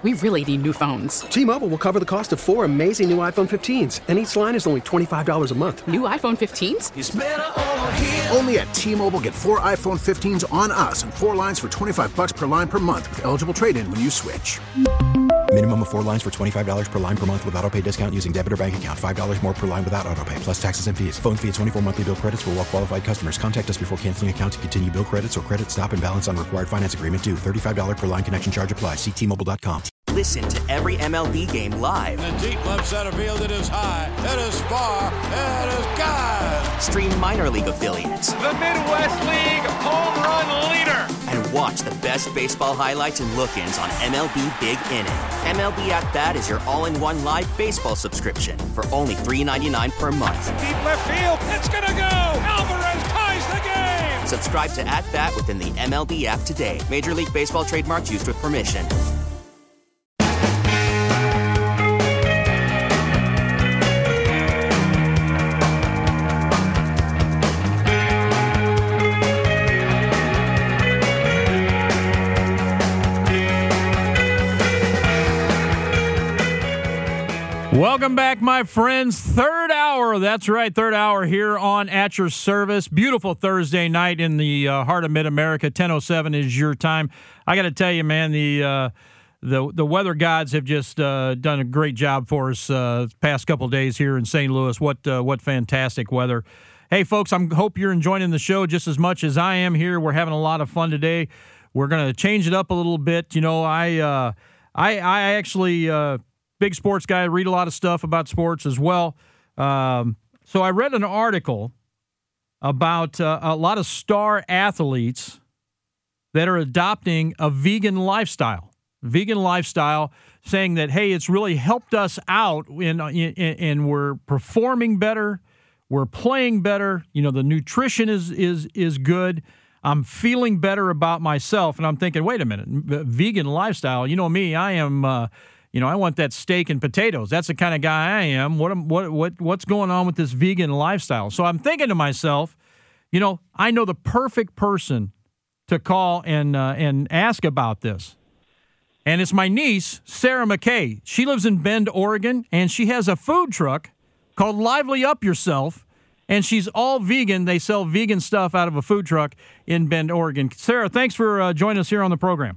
We really need new phones. T-Mobile will cover the cost of 4 amazing new iPhone 15s, and each line is only $25 a month. New iPhone 15s? It's better over here. Only at T-Mobile, get 4 iPhone 15s on us and 4 lines for $25 per line per month with eligible trade-in when you switch. Minimum of 4 lines for $25 per line per month with autopay discount using debit or bank account. $5 more per line without autopay, plus taxes and fees. Phone fee at 24 monthly bill credits for well-qualified customers. Contact us before canceling account to continue bill credits or credit stop and balance on required finance agreement due. $35 per line connection charge applies. See T-Mobile.com. Listen to every MLB game live. In the deep left center field, it is high, it is far, it is gone. Stream minor league affiliates. The Midwest League home run leader. And watch the best baseball highlights and look-ins on MLB Big Inning. MLB At Bat is your all-in-one live baseball subscription for only $3.99 per month. Deep left field, it's gonna go. Alvarez ties the game. Subscribe to At Bat within the MLB app today. Major League Baseball trademarks used with permission. Welcome back, my friends. Third hour. That's right, third hour here on At Your Service. Beautiful Thursday night in the heart of Mid-America. 10:07 is your time. I got to tell you, man, the weather gods have just done a great job for us past couple of days here in St. Louis. What fantastic weather. Hey, folks, I hope you're enjoying the show just as much as I am here. We're having a lot of fun today. We're going to change it up a little bit. You know, I actually... big sports guy, read a lot of stuff about sports as well. So I read an article about a lot of star athletes that are adopting a vegan lifestyle, saying that, hey, it's really helped us out and we're performing better, we're playing better, you know, the nutrition is good. I'm feeling better about myself. And I'm thinking, wait a minute, vegan lifestyle, you know me, I am I want that steak and potatoes. That's the kind of guy I am. What's going on with this vegan lifestyle? So I'm thinking to myself, I know the perfect person to call and ask about this. And it's my niece, Sarah McKay. She lives in Bend, Oregon, and she has a food truck called Lively Up Yourself, and she's all vegan. They sell vegan stuff out of a food truck in Bend, Oregon. Sarah, thanks for joining us here on the program.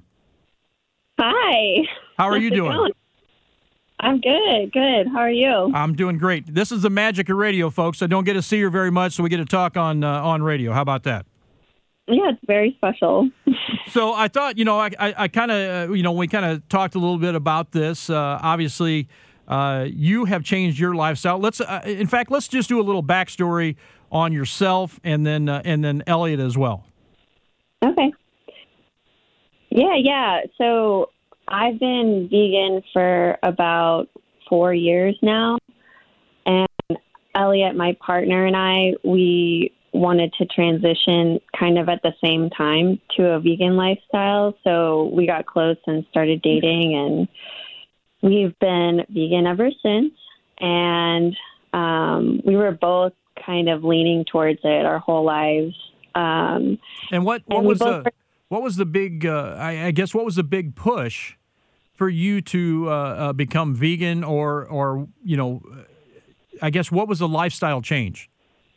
Hi. How are you doing? I'm good. Good. How are you? I'm doing great. This is the magic of radio, folks. I don't get to see her very much, so we get to talk on radio. How about that? Yeah, it's very special. So I thought, I kind of, we kind of talked a little bit about this. Obviously, you have changed your lifestyle. Let's just do a little backstory on yourself and then Elliot as well. Okay. Yeah. So I've been vegan for about 4 years now, and Elliot, my partner, and we wanted to transition kind of at the same time to a vegan lifestyle. So we got close and started dating, and we've been vegan ever since. And we were both kind of leaning towards it our whole lives. And what was the big, what was the big push for you to become vegan or what was the lifestyle change?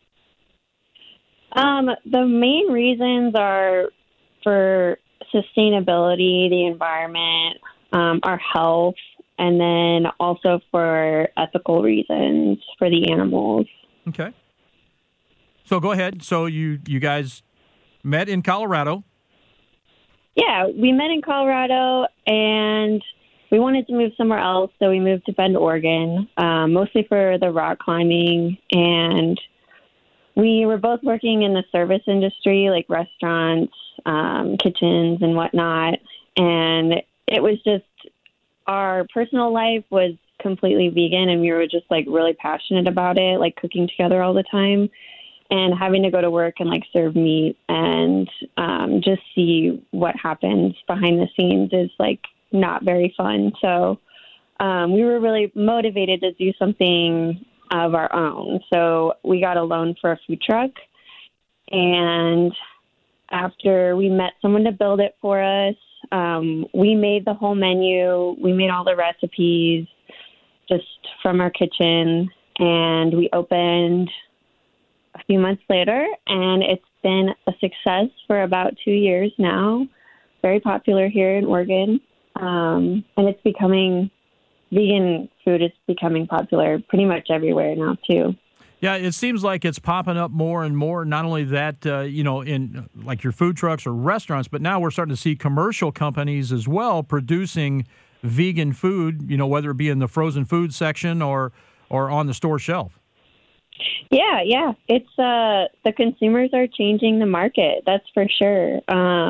The main reasons are for sustainability, the environment, our health, and then also for ethical reasons for the animals. Okay. So go ahead. So you guys met in Colorado. Yeah, we met in Colorado, and we wanted to move somewhere else, so we moved to Bend, Oregon, mostly for the rock climbing, and we were both working in the service industry, like restaurants, kitchens, and whatnot, and it was just our personal life was completely vegan, and we were just, like, really passionate about it, like cooking together all the time. And having to go to work and, like, serve meat and just see what happens behind the scenes is, like, not very fun. So we were really motivated to do something of our own. So we got a loan for a food truck. And after we met someone to build it for us, We made the whole menu. We made all the recipes just from our kitchen, and we opened a few months later, and it's been a success for about 2 years now. Very popular here in Oregon, and it's becoming, vegan food is becoming popular pretty much everywhere now too. Yeah, it seems like it's popping up more and more. Not only that, in like your food trucks or restaurants, but now we're starting to see commercial companies as well producing vegan food, whether it be in the frozen food section or on the store shelf. Yeah. It's the consumers are changing the market. That's for sure.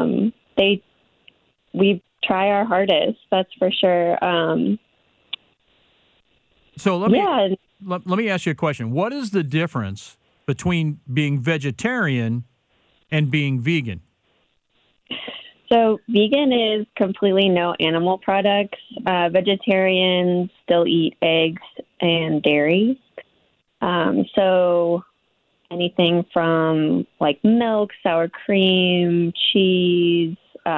We try our hardest. That's for sure. So let me ask you a question. What is the difference between being vegetarian and being vegan? So vegan is completely no animal products. Vegetarians still eat eggs and dairy. So anything from like milk, sour cream, cheese,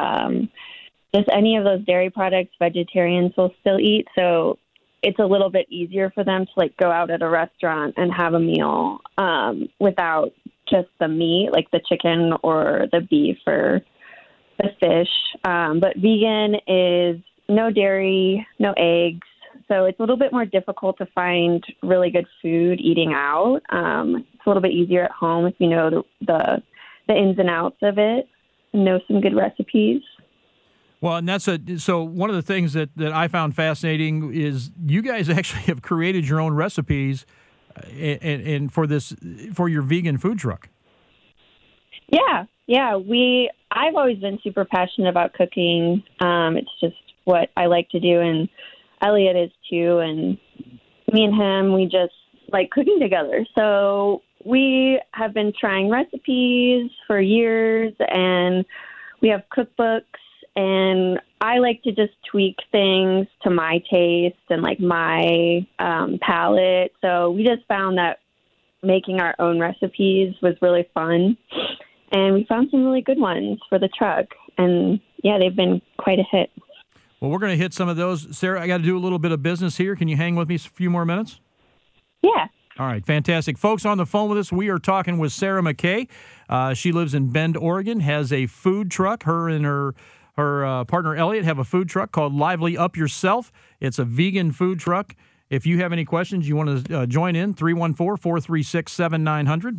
just any of those dairy products, vegetarians will still eat. So it's a little bit easier for them to like go out at a restaurant and have a meal without just the meat, like the chicken or the beef or the fish. But vegan is no dairy, no eggs. So it's a little bit more difficult to find really good food eating out. It's a little bit easier at home if you know the ins and outs of it, and know some good recipes. Well, and so one of the things that I found fascinating is you guys actually have created your own recipes and for your vegan food truck. Yeah. I've always been super passionate about cooking. It's just what I like to do, and Elliot is too. And me and him, we just like cooking together. So we have been trying recipes for years, and we have cookbooks. And I like to just tweak things to my taste and like my palate. So we just found that making our own recipes was really fun. And we found some really good ones for the truck. And yeah, they've been quite a hit. Well, we're going to hit some of those. Sarah, I got to do a little bit of business here. Can you hang with me a few more minutes? Yeah. All right, fantastic. Folks, on the phone with us, we are talking with Sarah McKay. She lives in Bend, Oregon, has a food truck. Her and her partner, Elliot, have a food truck called Lively Up Yourself. It's a vegan food truck. If you have any questions, you want to join in, 314-436-7900,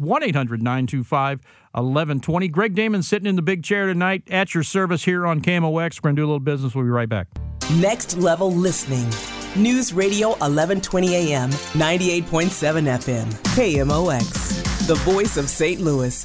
1-800-925-1120. Greg Damon sitting in the big chair tonight at your service here on KMOX. We're going to do a little business. We'll be right back. Next Level Listening. News Radio 1120 AM, 98.7 FM. KMOX, the voice of St. Louis.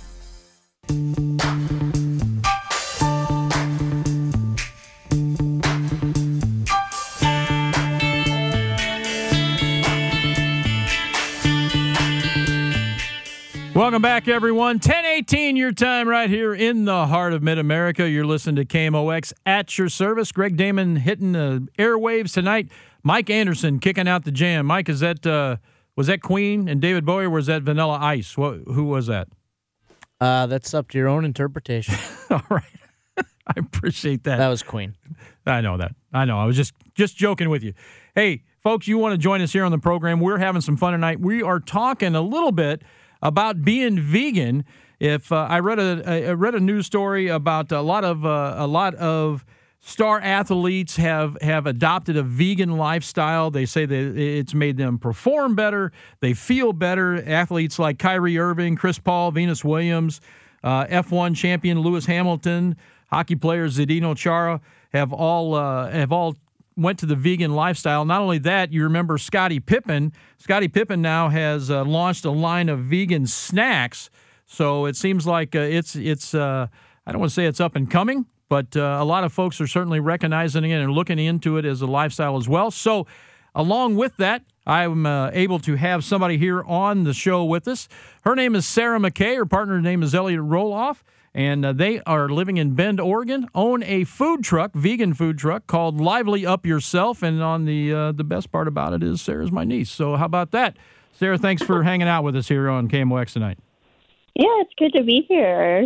Welcome back, everyone. 10:18 your time right here in the heart of Mid-America. You're listening to KMOX at your service. Greg Damon hitting the airwaves tonight. Mike Anderson kicking out the jam. Mike, was that Queen and David Bowie, or was that Vanilla Ice? Who was that? That's up to your own interpretation. All right. I appreciate that. That was Queen. I know that. I know. I was just joking with you. Hey, folks, you want to join us here on the program. We're having some fun tonight. We are talking a little bit about being vegan. If I read a news story about a lot of star athletes have adopted a vegan lifestyle. They say that it's made them perform better. They feel better. Athletes like Kyrie Irving, Chris Paul, Venus Williams, F1 champion Lewis Hamilton, hockey player Zdeno Chara have all went to the vegan lifestyle. Not only that, you remember Scottie Pippen. Scottie Pippen now has launched a line of vegan snacks. So it seems like it's I don't want to say it's up and coming, but a lot of folks are certainly recognizing it and looking into it as a lifestyle as well. So along with that, I'm able to have somebody here on the show with us. Her name is Sarah McKay. Her partner's name is Elliot Roloff. And they are living in Bend, Oregon, own a food truck, vegan food truck, called Lively Up Yourself. And on the best part about it is Sarah's my niece. So how about that? Sarah, thanks for hanging out with us here on KMOX tonight. Yeah, it's good to be here.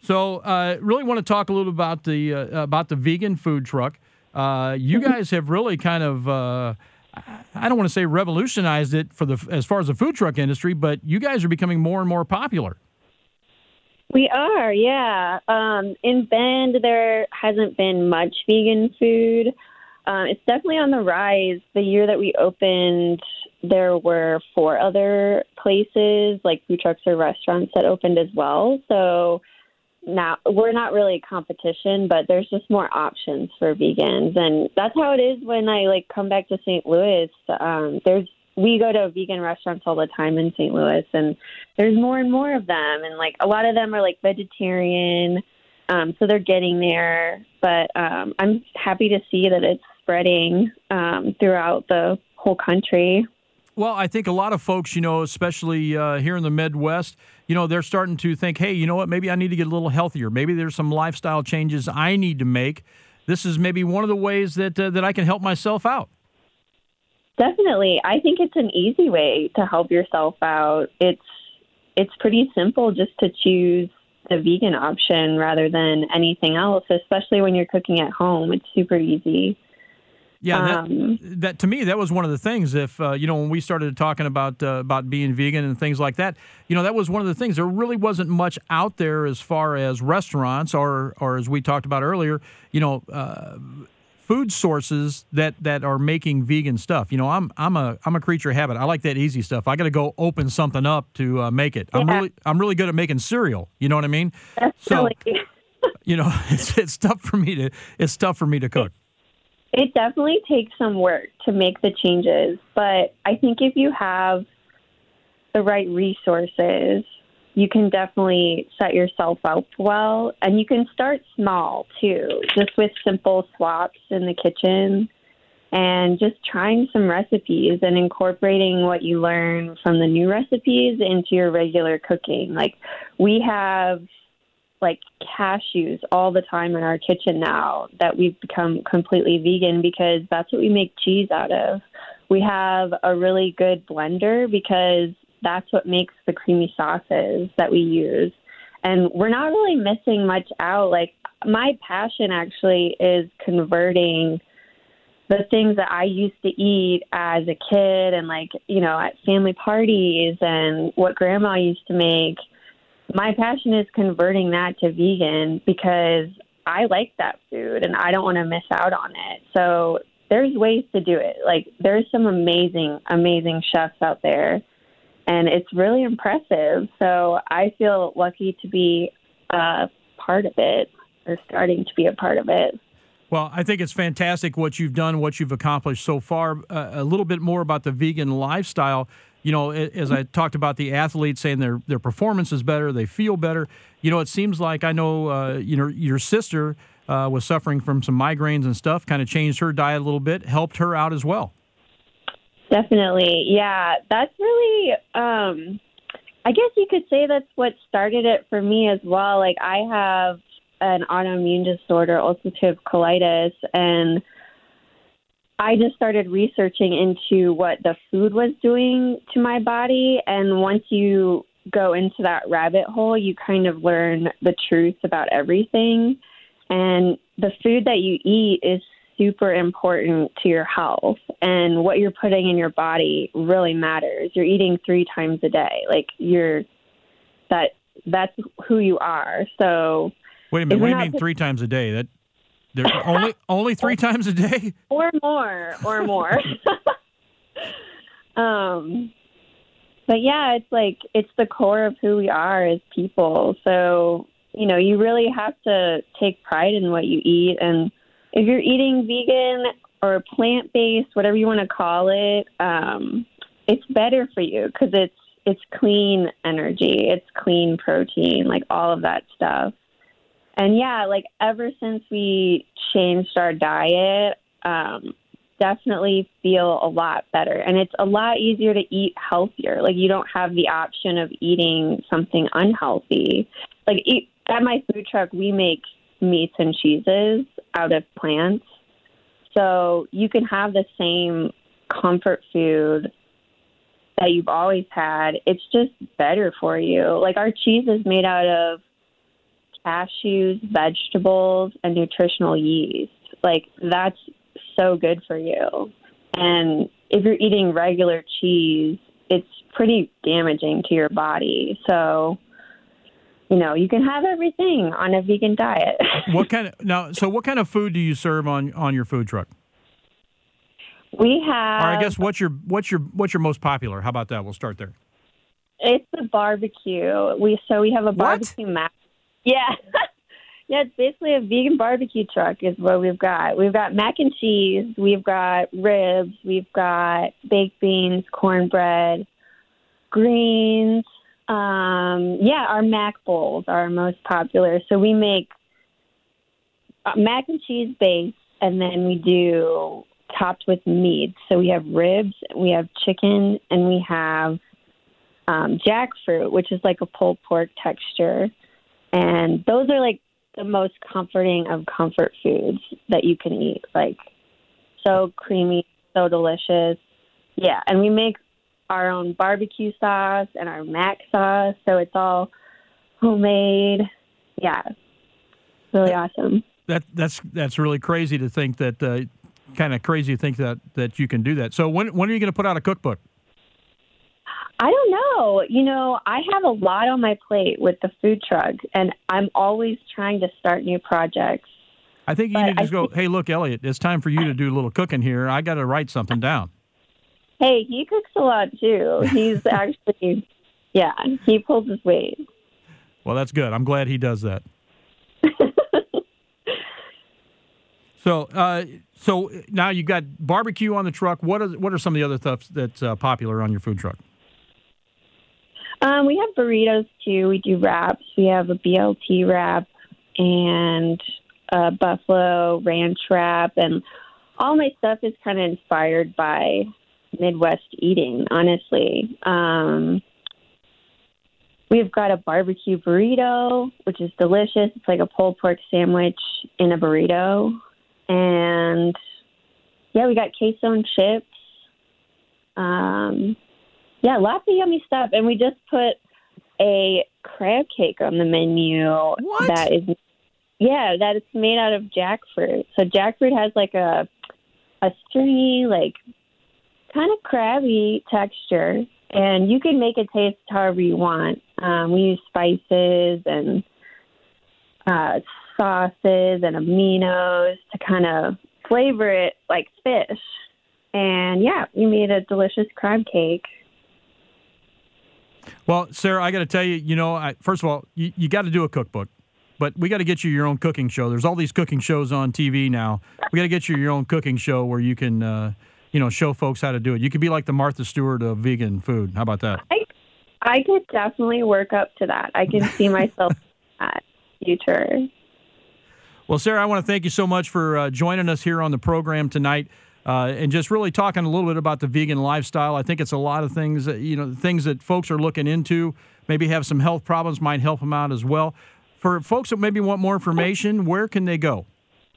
So, really want to talk a little about the vegan food truck. You guys have really kind of, I don't want to say revolutionized it as far as the food truck industry, but you guys are becoming more and more popular. We are, yeah. In Bend, there hasn't been much vegan food. It's definitely on the rise. The year that we opened, there were 4 other places, like food trucks or restaurants, that opened as well. So now we're not really competition, but there's just more options for vegans. And that's how it is when I come back to St. Louis. We go to vegan restaurants all the time in St. Louis, and there's more and more of them. And a lot of them are vegetarian, so they're getting there. But I'm happy to see that it's spreading throughout the whole country. Well, I think a lot of folks, especially here in the Midwest, they're starting to think, hey, you know what, maybe I need to get a little healthier. Maybe there's some lifestyle changes I need to make. This is maybe one of the ways that I can help myself out. Definitely. I think it's an easy way to help yourself out. It's pretty simple just to choose the vegan option rather than anything else, especially when you're cooking at home. It's super easy. Yeah, that to me, that was one of the things. If when we started talking about being vegan and things like that, that was one of the things. There really wasn't much out there as far as restaurants or as we talked about earlier, food sources that are making vegan stuff. I'm a creature of habit. I like that easy stuff. I got to go open something up to make it. Yeah. I'm really good at making cereal. You know what I mean? Definitely. So, it's tough for me to cook. It definitely takes some work to make the changes, but I think if you have the right resources, you can definitely set yourself up well, and you can start small too, just with simple swaps in the kitchen and just trying some recipes and incorporating what you learn from the new recipes into your regular cooking. We have cashews all the time in our kitchen now that we've become completely vegan because that's what we make cheese out of. We have a really good blender because that's what makes the creamy sauces that we use. And we're not really missing much out. My passion actually is converting the things that I used to eat as a kid and at family parties and what grandma used to make. My passion is converting that to vegan because I like that food and I don't want to miss out on it. So there's ways to do it. There's some amazing, amazing chefs out there, and it's really impressive. So I feel lucky to be a part of it, or starting to be a part of it. Well, I think it's fantastic what you've done, what you've accomplished so far. A little bit more about the vegan lifestyle. As I talked about the athletes saying their performance is better, they feel better. It seems like I know, your sister was suffering from some migraines and stuff, kind of changed her diet a little bit, helped her out as well. Definitely. Yeah, that's really, I guess you could say that's what started it for me as well. I have an autoimmune disorder, ulcerative colitis, and I just started researching into what the food was doing to my body. And once you go into that rabbit hole, you kind of learn the truth about everything. And the food that you eat is super important to your health. And what you're putting in your body really matters. You're eating 3 times a day. That's who you are. So wait a minute, what do you mean 3 times a day? There's only 3 times a day? Or more. But yeah, it's the core of who we are as people. So, you really have to take pride in what you eat. And if you're eating vegan or plant-based, whatever you want to call it, it's better for you because it's clean energy. It's clean protein, all of that stuff. And yeah, ever since we changed our diet, definitely feel a lot better. And it's a lot easier to eat healthier. You don't have the option of eating something unhealthy. At my food truck, we make meats and cheeses out of plants. So you can have the same comfort food that you've always had. It's just better for you. Our cheese is made out of cashews, vegetables, and nutritional yeast. Like, that's so good for you. And if you're eating regular cheese, it's pretty damaging to your body. So, you can have everything on a vegan diet. What kind of food do you serve on your food truck? We have. Or I guess what's your most popular? How about that? We'll start there. It's the barbecue. We have a barbecue mac. Yeah. Yeah, it's basically a vegan barbecue truck is what we've got. We've got mac and cheese. We've got ribs. We've got baked beans, cornbread, greens. Our mac bowls are our most popular. So we make mac and cheese base, and then we do topped with meat. So we have ribs, we have chicken, and we have jackfruit, which is like a pulled pork texture. And those are like the most comforting of comfort foods that you can eat. Like, so creamy, so delicious. Yeah, and we make our own barbecue sauce and our mac sauce, so it's all homemade. Yeah, really awesome. That's really crazy to think that. Kind of crazy to think that you can do that. So when are you going to put out a cookbook? I don't know. I have a lot on my plate with the food truck, and I'm always trying to start new projects. I think you need to just go, hey, look, Elliot, it's time for you to do a little cooking here. I got to write something down. Hey, he cooks a lot, too. He's actually, he pulls his weight. Well, that's good. I'm glad he does that. So now you got barbecue on the truck. What are some of the other stuff that's popular on your food truck? We have burritos too. We do wraps. We have a BLT wrap and a buffalo ranch wrap, and all my stuff is kind of inspired by Midwest eating. Honestly, we've got a barbecue burrito, which is delicious. It's like a pulled pork sandwich in a burrito. And, we got queso and chips. Lots of yummy stuff. And we just put a crab cake on the menu. What? That is made out of jackfruit. So jackfruit has like a stringy, like kind of crabby texture. And you can make it taste however you want. We use spices and sauces and aminos to kind of flavor it like fish. And we made a delicious crab cake. Well, Sarah, I got to tell you, first of all, you got to do a cookbook, but we got to get you your own cooking show. There's all these cooking shows on TV now. We got to get you your own cooking show where you can, show folks how to do it. You could be like the Martha Stewart of vegan food. How about that? I could definitely work up to that. I can see myself in that future. Well, Sarah, I want to thank you so much for joining us here on the program tonight and just really talking a little bit about the vegan lifestyle. I think it's a lot of things, things that folks are looking into, maybe have some health problems, might help them out as well. For folks that maybe want more information, where can they go?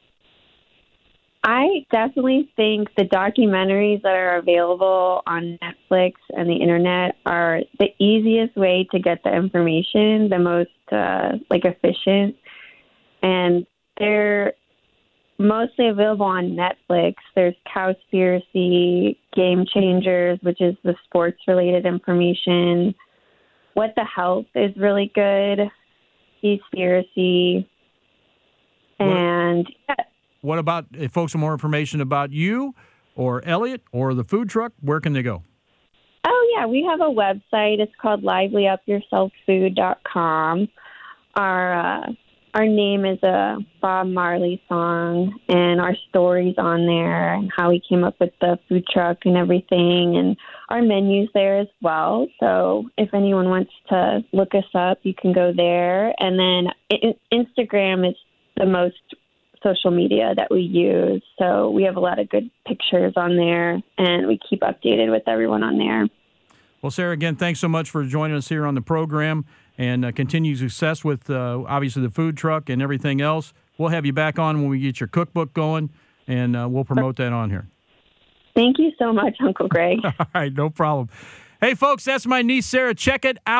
I definitely think the documentaries that are available on Netflix and the internet are the easiest way to get the information, the most efficient, and they're mostly available on Netflix. There's Cowspiracy, Game Changers, which is the sports-related information. What the Health is really good. Seaspiracy. And what about if folks want more information about you or Elliot or the food truck? Where can they go? Oh, yeah. We have a website. It's called livelyupyourselffood.com. Our name is a Bob Marley song, and our story's on there and how we came up with the food truck and everything, and our menu's there as well. So if anyone wants to look us up, you can go there. And then Instagram is the most social media that we use. So we have a lot of good pictures on there, and we keep updated with everyone on there. Well, Sarah, again, thanks so much for joining us here on the program, and continued success with, obviously, the food truck and everything else. We'll have you back on when we get your cookbook going, and we'll promote that on here. Thank you so much, Uncle Greg. All right, no problem. Hey, folks, that's my niece, Sarah. Check it out.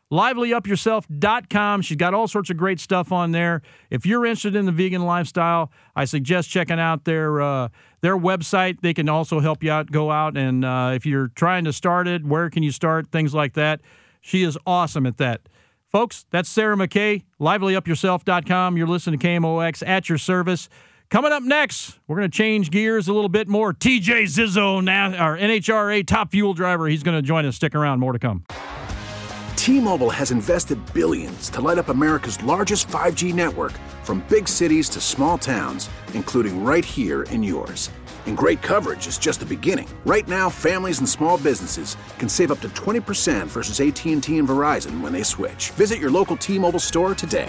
LivelyUpYourself.com. She's got all sorts of great stuff on there. If you're interested in the vegan lifestyle, I suggest checking out their website. They can also help you out. Go out and if you're trying to start it, where can you start? Things like that. She is awesome at that. Folks, that's Sarah McKay, LivelyUpYourself.com. You're listening to KMOX at your service. Coming up next, we're going to change gears a little bit more. TJ Zizzo, our NHRA top fuel driver, he's going to join us. Stick around, more to come. T-Mobile has invested billions to light up America's largest 5G network, from big cities to small towns, including right here in yours. And great coverage is just the beginning. Right now, families and small businesses can save up to 20% versus AT&T and Verizon when they switch. Visit your local T-Mobile store today.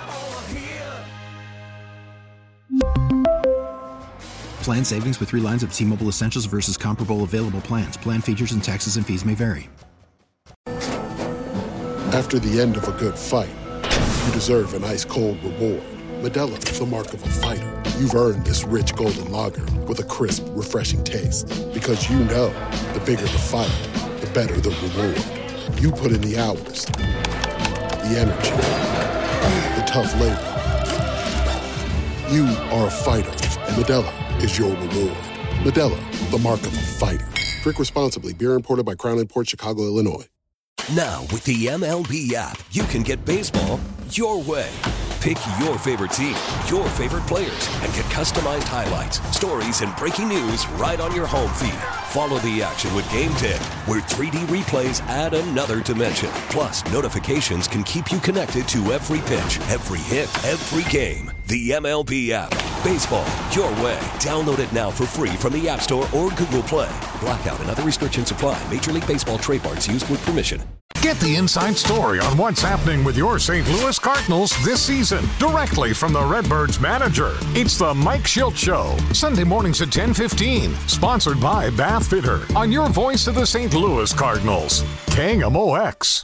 Plan savings with 3 lines of T-Mobile Essentials versus comparable available plans. Plan features and taxes and fees may vary. After the end of a good fight, you deserve an ice-cold reward. Modelo is the mark of a fighter. You've earned this rich golden lager with a crisp, refreshing taste. Because you know, the bigger the fight, the better the reward. You put in the hours, the energy, the tough labor. You are a fighter, and Modelo is your reward. Modelo, the mark of a fighter. Drink responsibly. Beer imported by Crown Imports, Chicago, Illinois. Now, with the MLB app, you can get baseball your way. Pick your favorite team, your favorite players, and get customized highlights, stories, and breaking news right on your home feed. Follow the action with Game 10, where 3D replays add another dimension. Plus, notifications can keep you connected to every pitch, every hit, every game. The MLB app. Baseball your way. Download it now for free from the App Store or Google Play. Blackout and other restrictions apply. Major League Baseball trademarks used with permission. Get the inside story on what's happening with your St. Louis Cardinals this season directly from the Redbirds manager. It's the Mike Schilt Show, Sunday mornings at 10:15. Sponsored by Bath Fitter on your voice of the St. Louis Cardinals, KMOX.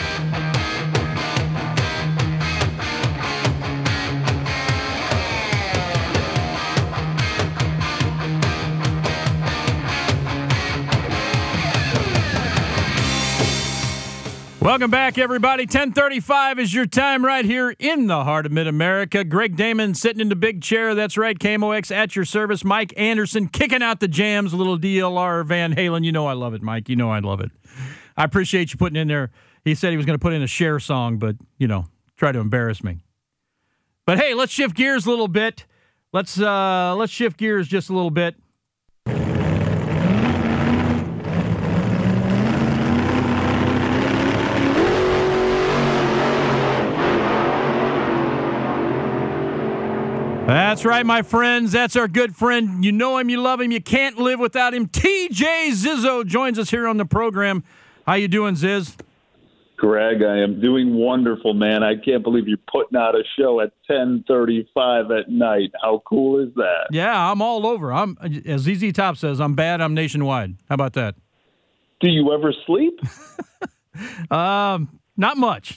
Welcome back, everybody. 10:35 is your time right here in the heart of Mid-America. Greg Damon sitting in the big chair. That's right, KMOX at your service. Mike Anderson kicking out the jams, a little DLR Van Halen. You know I love it, Mike. You know I love it. I appreciate you putting in there. He said he was going to put in a Cher song, but, try to embarrass me. But, hey, let's shift gears a little bit. Let's shift gears just a little bit. That's right, my friends. That's our good friend. You know him, you love him, you can't live without him. TJ Zizzo joins us here on the program. How you doing, Ziz? Greg, I am doing wonderful, man. I can't believe you're putting out a show at 10:35 at night. How cool is that? Yeah, I'm all over. As ZZ Top says, I'm bad, I'm nationwide. How about that? Do you ever sleep? Not much.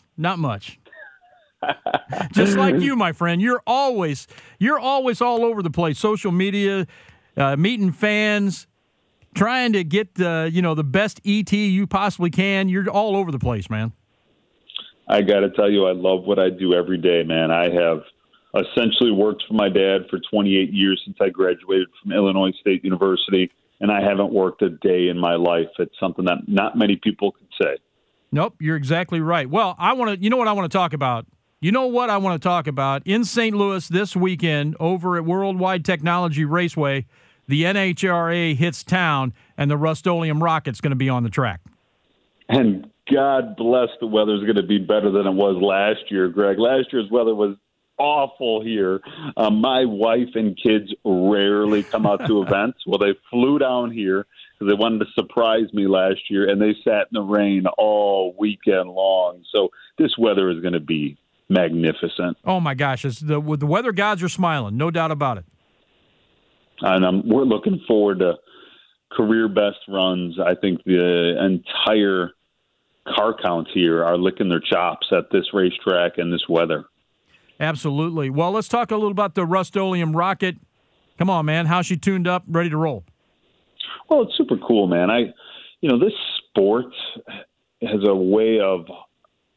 Just like you, my friend, you're always all over the place. Social media, meeting fans, trying to get the best ET you possibly can. You're all over the place, man. I got to tell you, I love what I do every day, man. I have essentially worked for my dad for 28 years since I graduated from Illinois State University, and I haven't worked a day in my life. It's something that not many people could say. Nope, you're exactly right. Well, you know what I want to talk about? You know what I want to talk about? In St. Louis this weekend over at Worldwide Technology Raceway, the NHRA hits town, and the Rust-Oleum Rocket's going to be on the track. And God bless the weather's going to be better than it was last year, Greg. Last year's weather was awful here. My wife and kids rarely come out to events. Well, they flew down here because they wanted to surprise me last year, and they sat in the rain all weekend long. So this weather is going to be magnificent. Oh, my gosh. The weather gods are smiling, no doubt about it. And we're looking forward to career best runs. I think the entire car counts here are licking their chops at this racetrack and this weather. Absolutely. Well, let's talk a little about the Rust-Oleum Rocket. Come on, man. How's she tuned up, ready to roll? Well, it's super cool, man. This sport has a way of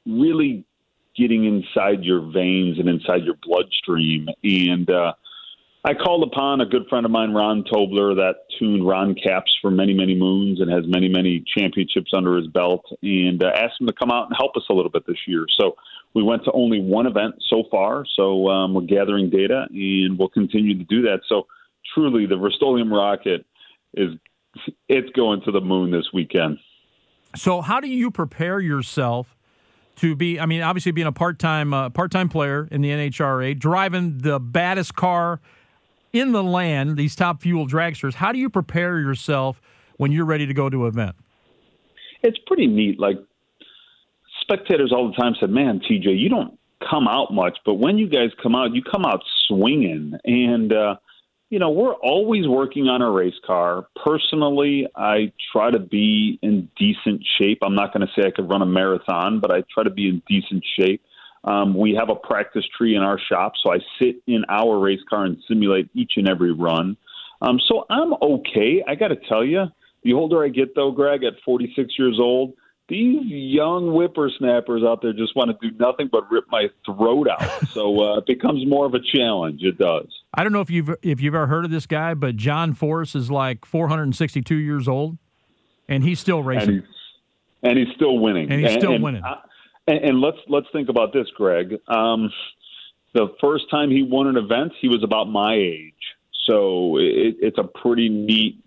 really getting inside your veins and inside your bloodstream. And I called upon a good friend of mine, Ron Tobler, that tuned Ron Capps for many, many moons and has many, many championships under his belt, and asked him to come out and help us a little bit this year. So we went to only one event so far, so we're gathering data, and we'll continue to do that. So truly, the Rust-Oleum rocket it's going to the moon this weekend. So how do you prepare yourself to be, I mean, obviously being a part-time player in the NHRA, driving the baddest car in the land, these top fuel dragsters, how do you prepare yourself when you're ready to go to an event? It's pretty neat. Like, spectators all the time said, man, TJ, you don't come out much, but when you guys come out, you come out swinging. And, we're always working on a race car. Personally, I try to be in decent shape. I'm not going to say I could run a marathon, but I try to be in decent shape. We have a practice tree in our shop, so I sit in our race car and simulate each and every run. So I'm okay. I got to tell you, the older I get, though, Greg, at 46 years old, these young whippersnappers out there just want to do nothing but rip my throat out. So it becomes more of a challenge. It does. I don't know if you've ever heard of this guy, but John Force is like 462 years old, and he's still racing. And he's still winning. And he's still winning. And let's think about this, Greg. The first time he won an event, he was about my age. So it's a pretty neat,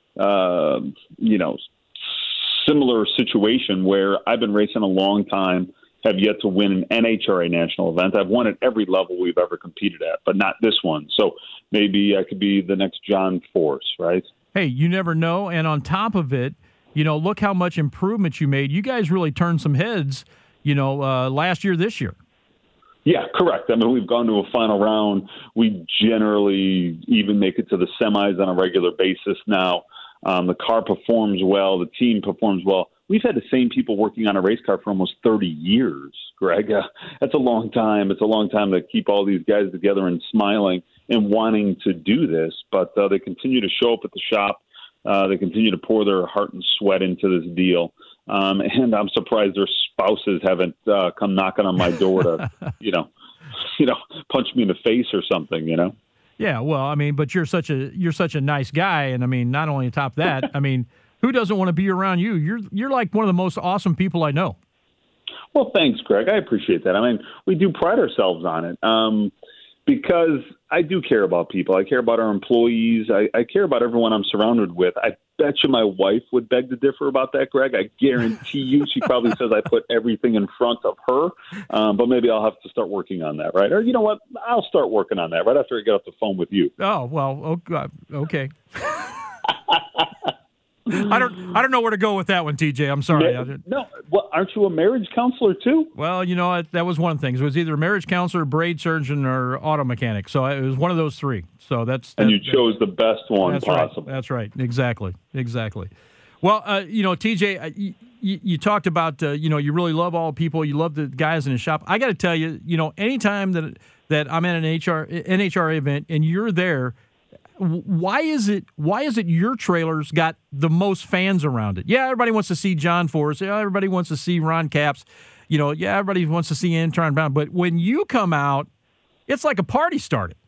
similar situation where I've been racing a long time, have yet to win an NHRA national event. I've won at every level we've ever competed at, but not this one. So maybe I could be the next John Force, right? Hey, you never know. And on top of it, look how much improvement you made. You guys really turned some heads, last year, this year. Yeah, correct. I mean, we've gone to a final round. We generally even make it to the semis on a regular basis now. The car performs well. The team performs well. We've had the same people working on a race car for almost 30 years, Greg. That's a long time. It's a long time to keep all these guys together and smiling and wanting to do this. But they continue to show up at the shop. They continue to pour their heart and sweat into this deal. And I'm surprised their spouses haven't come knocking on my door to, punch me in the face or something, Yeah, well, I mean, but you're such a nice guy, and I mean, not only on top of that, I mean, who doesn't want to be around you? You're like one of the most awesome people I know. Well, thanks, Greg. I appreciate that. I mean, we do pride ourselves on it because I do care about people. I care about our employees. I care about everyone I'm surrounded with. I bet you my wife would beg to differ about that, Greg. I guarantee you she probably says I put everything in front of her, but maybe I'll have to start working on that, right? Or you know what? I'll start working on that right after I get off the phone with you. Oh, well, okay. I don't know where to go with that one, TJ. I'm sorry. No, well, aren't you a marriage counselor too? Well, that was one of the things. It was either a marriage counselor, braid surgeon, or auto mechanic. So it was one of those three. So and you chose the best one possible. Right. That's right. Exactly. Well, TJ, you talked about you really love all people. You love the guys in the shop. I got to tell you, anytime that I'm at an NHRA event and you're there. Why is it your trailer's got the most fans around it? Yeah, everybody wants to see John Force. Yeah, everybody wants to see Ron Capps. Everybody wants to see Antron Brown. But when you come out, it's like a party started.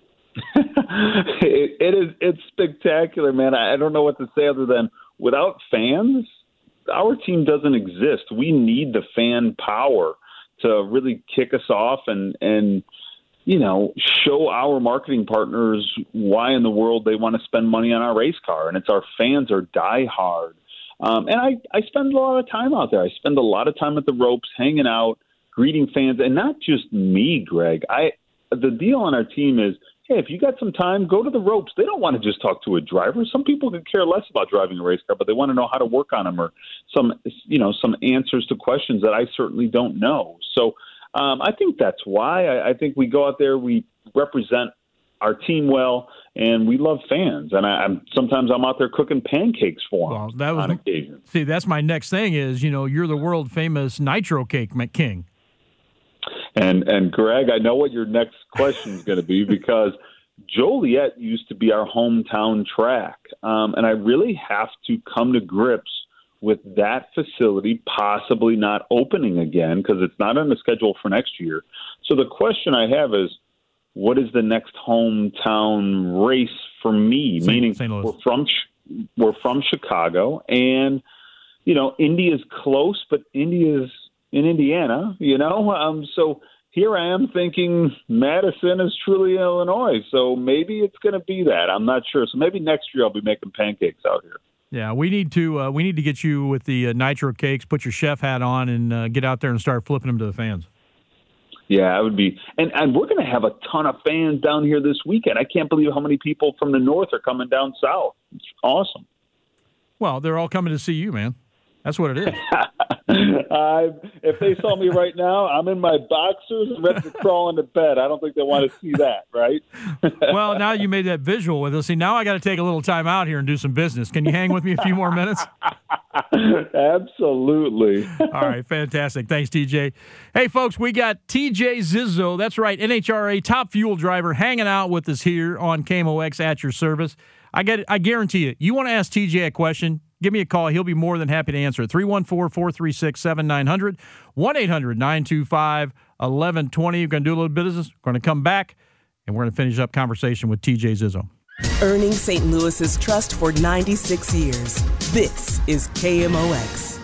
It's spectacular, man. I don't know what to say other than without fans, our team doesn't exist. We need the fan power to really kick us off and show our marketing partners why in the world they want to spend money on our race car. And it's our fans are diehard. And I spend a lot of time out there. I spend a lot of time at the ropes, hanging out, greeting fans, and not just me, Greg. The deal on our team is, hey, if you got some time, go to the ropes. They don't want to just talk to a driver. Some people could care less about driving a race car, but they want to know how to work on them or some answers to questions that I certainly don't know. So I think that's why. I think we go out there, we represent our team well, and we love fans. And sometimes I'm out there cooking pancakes for them on occasion. See, that's my next thing is, you're the world famous Nitro Cake King. And Greg, I know what your next question is going to be because Joliet used to be our hometown track. And I really have to come to grips with that facility possibly not opening again because it's not on the schedule for next year. So the question I have is, what is the next hometown race for me? Meaning St. Louis. We're from Chicago, and Indy is close, but Indy is in Indiana. So here I am thinking Madison is truly Illinois. So maybe it's going to be that. I'm not sure. So maybe next year I'll be making pancakes out here. Yeah, we need to get you with the nitro cakes, put your chef hat on, and get out there and start flipping them to the fans. Yeah, it would be. And we're going to have a ton of fans down here this weekend. I can't believe how many people from the north are coming down south. It's awesome. Well, they're all coming to see you, man. That's what it is. If they saw me right now, I'm in my boxers and ready to crawl into bed. I don't think they want to see that, right? Well, now you made that visual with us. See, now I got to take a little time out here and do some business. Can you hang with me a few more minutes? Absolutely. All right, fantastic. Thanks, TJ. Hey, folks, we got TJ Zizzo. That's right, NHRA top fuel driver hanging out with us here on KMOX at your service. I guarantee you want to ask TJ a question, give me a call. He'll be more than happy to answer it. 314-436-7900, 1-800-925-1120. We're going to do a little business. We're going to come back, and we're going to finish up conversation with TJ Zizzo. Earning St. Louis's trust for 96 years. This is KMOX.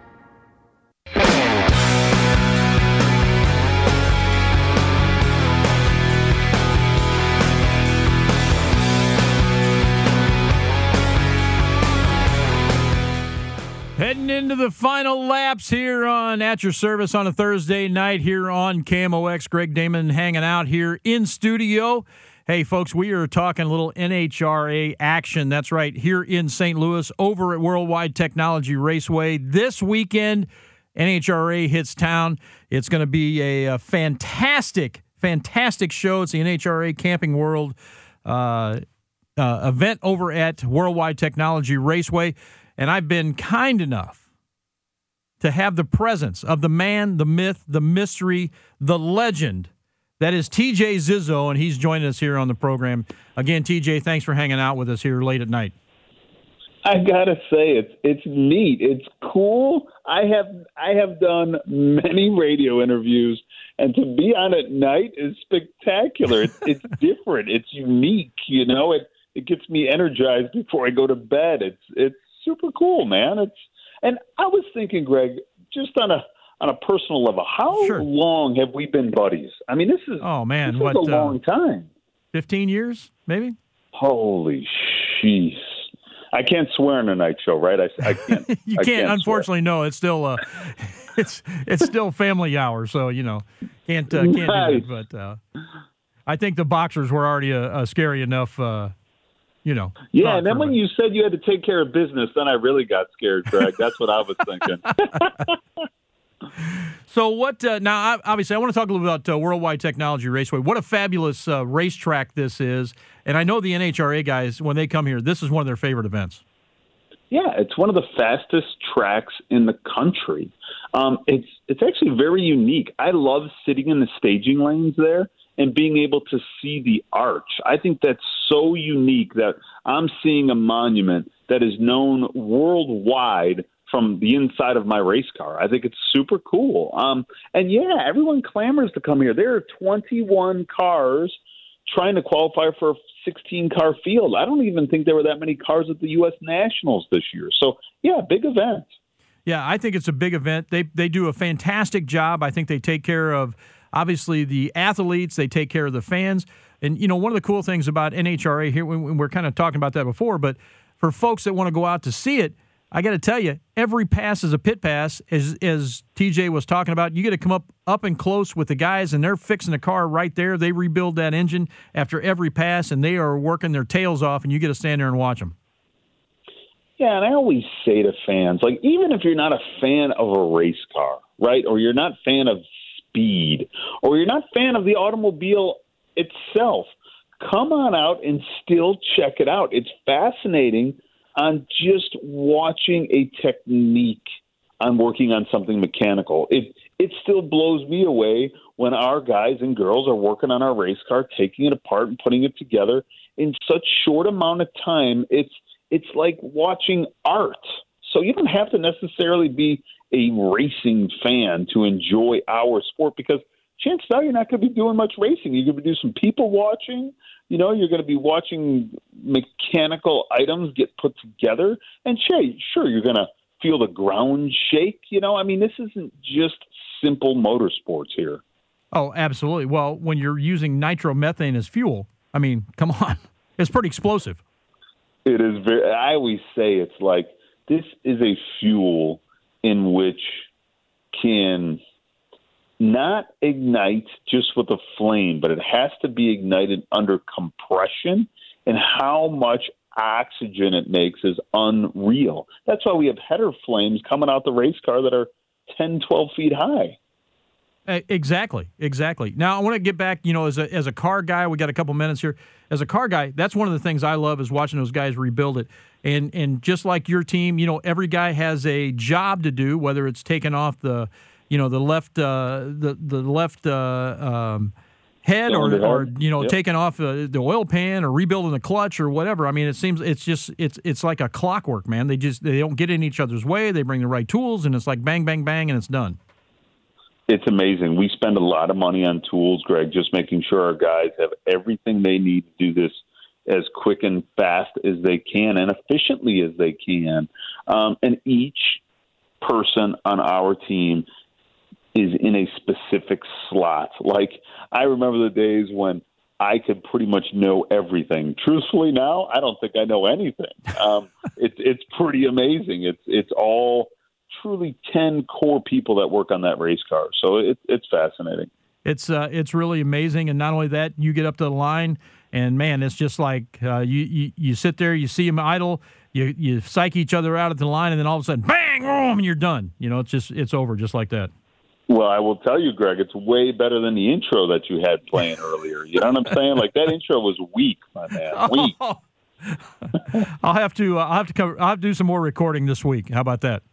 Heading into the final laps here on At Your Service on a Thursday night here on KMOX. Greg Damon hanging out here in studio. Hey, folks, we are talking a little NHRA action. That's right, here in St. Louis over at Worldwide Technology Raceway. This weekend, NHRA hits town. It's going to be a fantastic, fantastic show. It's the NHRA Camping World event over at Worldwide Technology Raceway. And I've been kind enough to have the presence of the man, the myth, the mystery, the legend that is TJ Zizzo, and he's joining us here on the program. Again, TJ, thanks for hanging out with us here late at night. I gotta say, it's neat. It's cool. I have done many radio interviews, and to be on at night is spectacular. It's different. It's unique. It gets me energized before I go to bed. It's super cool, man. And I was thinking, Greg, just on a personal level, how long have we been buddies? I mean, this is a long time. 15 years, maybe? Holy jeez. I can't swear on a night show, right? I can't. You can't unfortunately, swear. No. It's still it's still family hour, so can't do it. But I think the boxers were already scary enough. Yeah, and then when you said you had to take care of business, then I really got scared, Greg. That's what I was thinking. So what, now, obviously, I want to talk a little about Worldwide Technology Raceway. What a fabulous racetrack this is. And I know the NHRA guys, when they come here, this is one of their favorite events. Yeah, it's one of the fastest tracks in the country. It's actually very unique. I love sitting in the staging lanes there and being able to see the arch. I think that's so unique that I'm seeing a monument that is known worldwide from the inside of my race car. I think it's super cool. And yeah, everyone clamors to come here. There are 21 cars trying to qualify for a 16-car field. I don't even think there were that many cars at the U.S. Nationals this year. So, yeah, big event. Yeah, I think it's a big event. They do a fantastic job. I think they take care of, obviously, the athletes. They take care of the fans. And, one of the cool things about NHRA here, we're kind of talking about that before, but for folks that want to go out to see it, I got to tell you, every pass is a pit pass, as TJ was talking about. You get to come up and close with the guys, and they're fixing the car right there. They rebuild that engine after every pass, and they are working their tails off, and you get to stand there and watch them. Yeah, and I always say to fans, like, even if you're not a fan of a race car, right, or you're not a fan of speed, or you're not a fan of the automobile itself, come on out and still check it out. It's fascinating on just watching a technique on working on something mechanical. It still blows me away when our guys and girls are working on our race car, taking it apart and putting it together in such short amount of time. It's like watching art. So you don't have to necessarily be a racing fan to enjoy our sport, because chances are you're not going to be doing much racing. You're going to do some people watching. You're going to be watching mechanical items get put together. And sure, you're going to feel the ground shake. This isn't just simple motorsports here. Oh, absolutely. Well, when you're using nitromethane as fuel, come on. It's pretty explosive. It is I always say it's like this is a fuel in which can not ignite just with a flame, but it has to be ignited under compression, and how much oxygen it makes is unreal. That's why we have header flames coming out the race car that are 10, 12 feet high. Exactly. Now, I want to get back, as a car guy, we got a couple minutes here. As a car guy, that's one of the things I love is watching those guys rebuild it. And just like your team, every guy has a job to do, whether it's taking off the left head or Yep. taking off the oil pan or rebuilding the clutch or whatever. It seems it's like a clockwork, man. They don't get in each other's way. They bring the right tools, and it's like bang, bang, bang, and it's done. It's amazing. We spend a lot of money on tools, Greg, just making sure our guys have everything they need to do this as quick and fast as they can and efficiently as they can. And each person on our team is in a specific slot. Like, I remember the days when I could pretty much know everything. Truthfully, now, I don't think I know anything. It's pretty amazing. It's all truly 10 core people that work on that race car. So it's fascinating. It's really amazing. And not only that, you get up to the line, and, man, it's just like you sit there, you see them idle, you psych each other out at the line, and then all of a sudden, bang, boom, and you're done. It's over just like that. Well, I will tell you, Greg, it's way better than the intro that you had playing earlier. You know what I'm saying? Like, that intro was weak, my man. Weak. I'll have to do some more recording this week. How about that?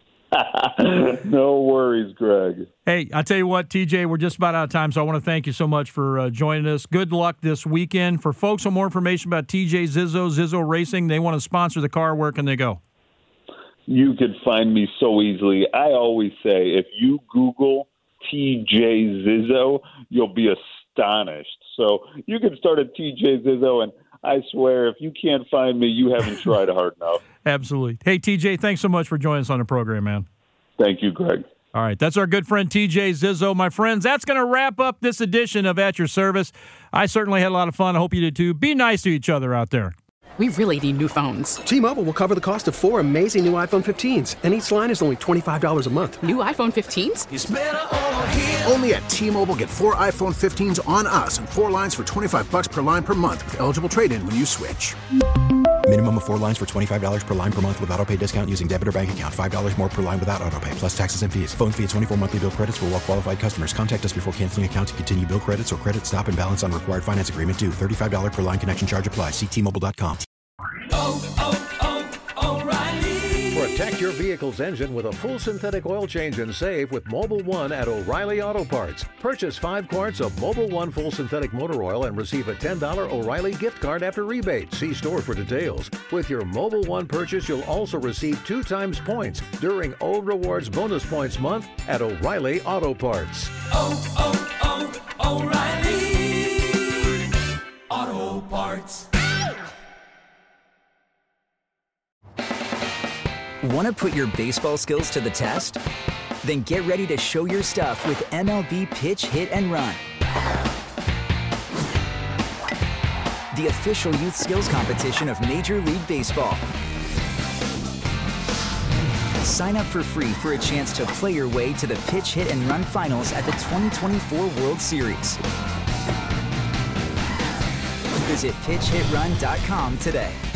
No worries, Greg. Hey, I tell you what, TJ, we're just about out of time, so I want to thank you so much for joining us. Good luck this weekend. For folks with more information about TJ Zizzo Racing, they want to sponsor the car, where can they go? You can find me so easily. I always say, if you Google TJ Zizzo, you'll be astonished. So you can start at TJ Zizzo, and I swear, if you can't find me, you haven't tried hard enough. Absolutely. Hey, TJ, thanks so much for joining us on the program, man. Thank you, Greg. All right, that's our good friend TJ Zizzo. My friends, that's going to wrap up this edition of At Your Service. I certainly had a lot of fun. I hope you did too. Be nice to each other out there. We really need new phones. T-Mobile will cover the cost of 4 amazing new iPhone 15s, and each line is only $25 a month. New iPhone 15s? It's better over here. Only at T-Mobile, get 4 iPhone 15s on us and 4 lines for $25 per line per month with eligible trade-in when you switch. Minimum of 4 lines for $25 per line per month with autopay discount using debit or bank account. $5 more per line without autopay, plus taxes and fees. Phone fee at 24 monthly bill credits for well-qualified customers. Contact us before canceling account to continue bill credits or credit stop and balance on required finance agreement due. $35 per line connection charge applies. See T-Mobile.com. O'Reilly. Protect your vehicle's engine with a full synthetic oil change and save with Mobil 1 at O'Reilly Auto Parts. Purchase 5 quarts of Mobil 1 full synthetic motor oil and receive a $10 O'Reilly gift card after rebate. See store for details. With your Mobil 1 purchase, you'll also receive 2 times points during O Rewards Bonus Points Month at O'Reilly Auto Parts. O'Reilly Auto Parts. Want to put your baseball skills to the test? Then get ready to show your stuff with MLB Pitch, Hit, and Run. The official youth skills competition of Major League Baseball. Sign up for free for a chance to play your way to the Pitch, Hit, and Run finals at the 2024 World Series. Visit PitchHitRun.com today.